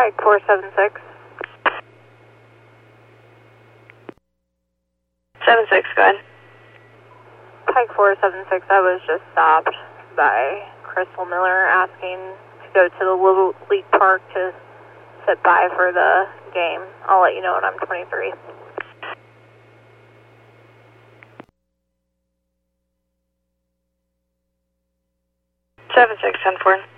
Pike 476. 76, go ahead. Pike 476, I was just stopped by Crystal Miller asking to go to the Little League Park to sit by for the game. I'll let you know when I'm 23. Seven six 10-4.